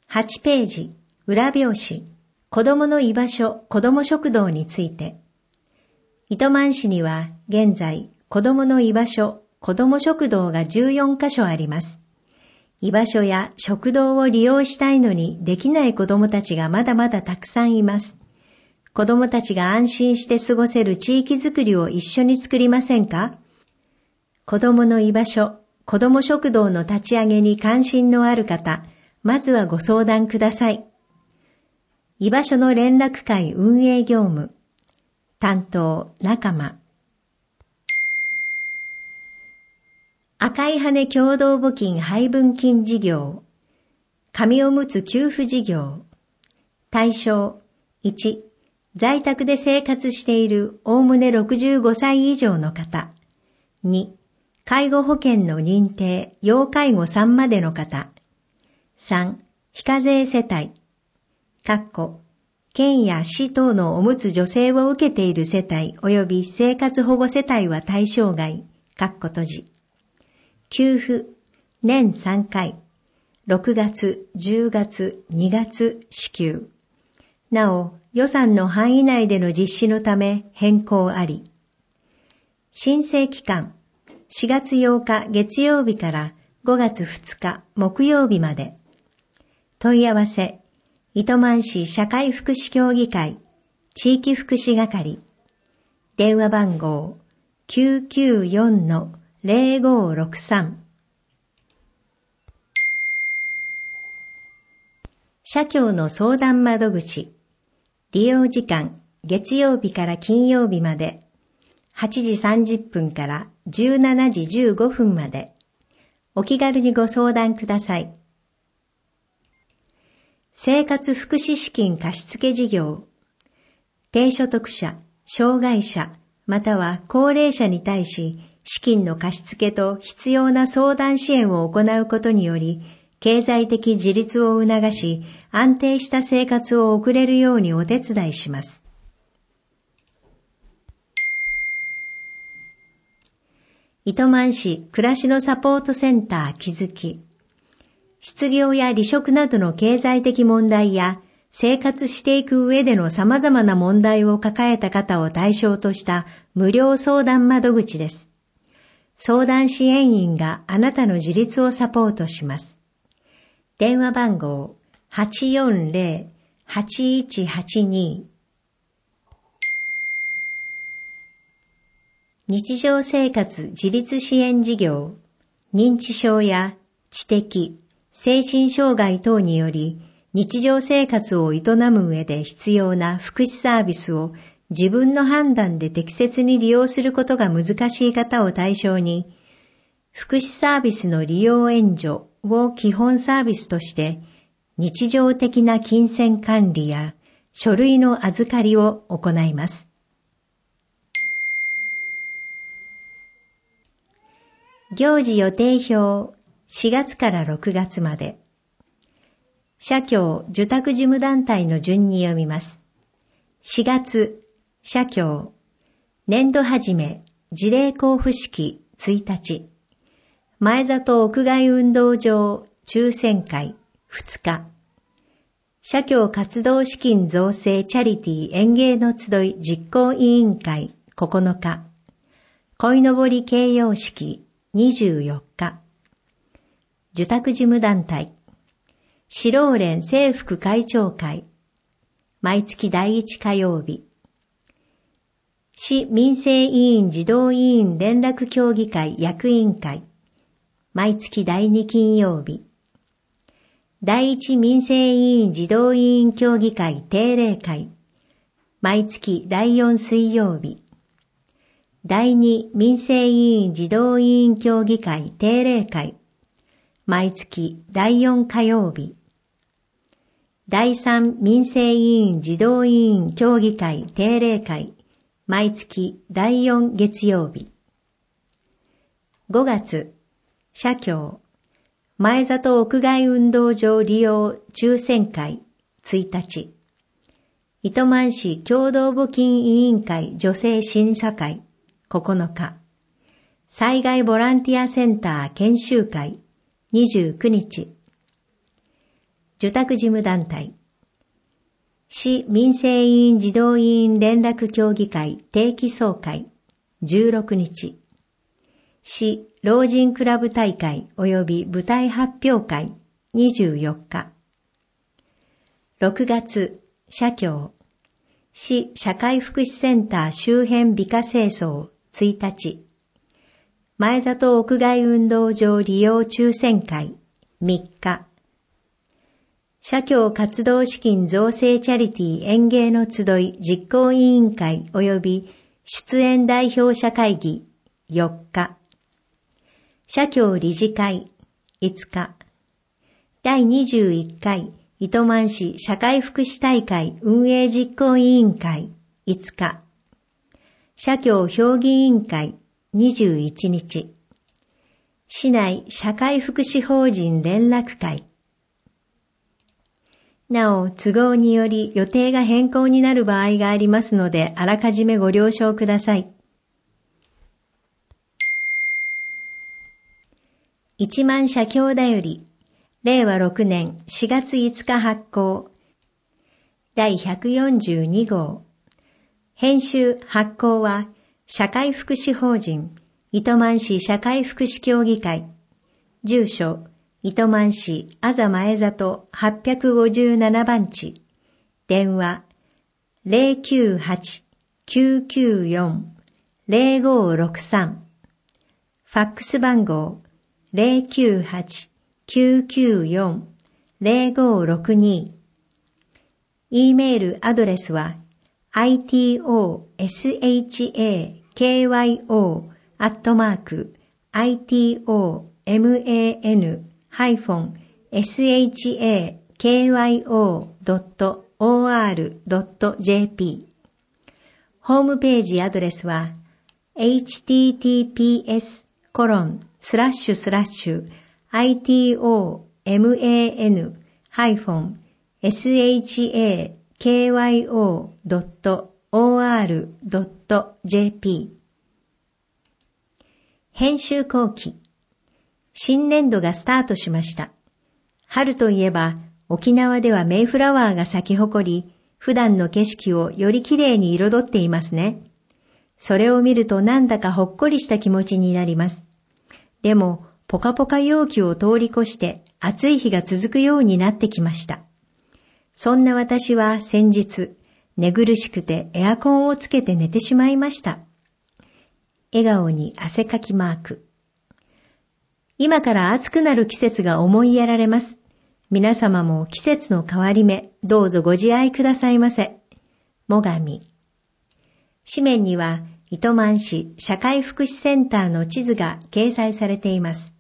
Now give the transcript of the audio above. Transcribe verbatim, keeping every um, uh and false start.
はちページ、裏表紙、子供の居場所、子供食堂について。糸満市には現在、子供の居場所、子供食堂がじゅうよんカ所あります。居場所や食堂を利用したいのにできない子供たちがまだまだたくさんいます。子供たちが安心して過ごせる地域づくりを一緒に作りませんか？子供の居場所、子供食堂の立ち上げに関心のある方、まずはご相談ください。居場所の連絡会運営業務。担当、仲間。赤い羽共同募金配分金事業。紙おむつ給付事業。対象、いち、在宅で生活しているおおむねろくじゅうごさい以上の方。に、介護保険の認定、要介護さんまでの方。さん、非課税世帯。かっこ、県や市等のおむつ助成を受けている世帯及び生活保護世帯は対象外。かっこ閉じ。給付、年さんかい。ろくがつ、じゅうがつ、にがつ支給。なお、予算の範囲内での実施のため変更あり。申請期間、しがつようか月曜日からごがつふつか木曜日まで。問い合わせ、糸満市社会福祉協議会、地域福祉係。電話番号、きゅうきゅうよんのゼロごろくさん。社協の相談窓口。利用時間、月曜日から金曜日まで。はちじさんじゅっぷんからじゅうしちじじゅうごふんまで。お気軽にご相談ください。生活福祉資金貸付事業。低所得者、障害者、または高齢者に対し、資金の貸付と必要な相談支援を行うことにより、経済的自立を促し、安定した生活を送れるようにお手伝いします。糸満市暮らしのサポートセンター気づき。失業や離職などの経済的問題や生活していく上での様々な問題を抱えた方を対象とした無料相談窓口です。相談支援員があなたの自立をサポートします。電話番号 はちよんゼロ はちいちはちに。日常生活自立支援事業。認知症や知的、精神障害等により日常生活を営む上で必要な福祉サービスを自分の判断で適切に利用することが難しい方を対象に、福祉サービスの利用援助を基本サービスとして日常的な金銭管理や書類の預かりを行います。行事予定表しがつからろくがつまで。社協受託事務団体の順に読みます。しがつ、社協。年度始め、辞令交付式ついたち。前里屋外運動場抽選会ふつか。社協活動資金造成チャリティ園芸の集い実行委員会ここのか。鯉のぼり掲揚式にじゅうよっか。受託事務団体。市労連制服会長会。毎月第一火曜日。市民生委員児童委員連絡協議会役員会。毎月第二金曜日。第一民生委員児童委員協議会定例会。毎月第四水曜日。第二民生委員児童委員協議会定例会。毎月第四火曜日。第三民生委員児童委員協議会定例会。毎月第四月曜日。ごがつ、社協。前里屋外運動場利用抽選会ついたち。糸満市共同募金委員会女性審査会ここのか。災害ボランティアセンター研修会にじゅうくにち。 受託事務団体。市民生委員児童委員連絡協議会定期総会じゅうろくにち。市老人クラブ大会及び舞台発表会にじゅうよっか。ろくがつ、社協。市社会福祉センター周辺美化清掃ついたち。前里屋外運動場利用抽選会みっか。社協活動資金造成チャリティー園芸の集い実行委員会及び出演代表者会議よっか。社協理事会いつか。だいにじゅういっかい糸満市社会福祉大会運営実行委員会いつか。社協評議委員会にじゅういちにち。市内社会福祉法人連絡会。なお、都合により予定が変更になる場合がありますので、あらかじめご了承ください。一万社協だより、れいわろくねんしがついつか発行。だいひゃくよんじゅうにごう。編集発行は、社会福祉法人、糸満市社会福祉協議会。住所、糸満市あざ前里はっぴゃくごじゅうななばんち。電話、ゼロきゅうはち きゅうきゅうよん ゼロごろくさん。ファックス番号、ゼロきゅうはち きゅうきゅうよん ゼロごろくに。E メールアドレスは、アイティーオーエスエイチエーケーワイオー アットマーク アイティーオーエムエーエヌ ハイフン エスエイチエーケーワイオー ドット オーアール ドット ジェーピー。ホームページアドレスは エイチティーティーピーエスコロンスラッシュスラッシュ アイティーオーエムエーエヌ ハイフン エスエイチエーケーワイオー ドット オーアール ドット ジェーピー。編集後期。新年度がスタートしました。春といえば沖縄ではメイフラワーが咲き誇り、普段の景色をより綺麗に彩っていますね。それを見るとなんだかほっこりした気持ちになります。でも、ポカポカ陽気を通り越して暑い日が続くようになってきました。そんな私は先日、寝苦しくてエアコンをつけて寝てしまいました。笑顔に汗かきマーク。今から暑くなる季節が思いやられます。皆様も季節の変わり目、どうぞご自愛くださいませ。もがみ。紙面には、糸満市社会福祉センターの地図が掲載されています。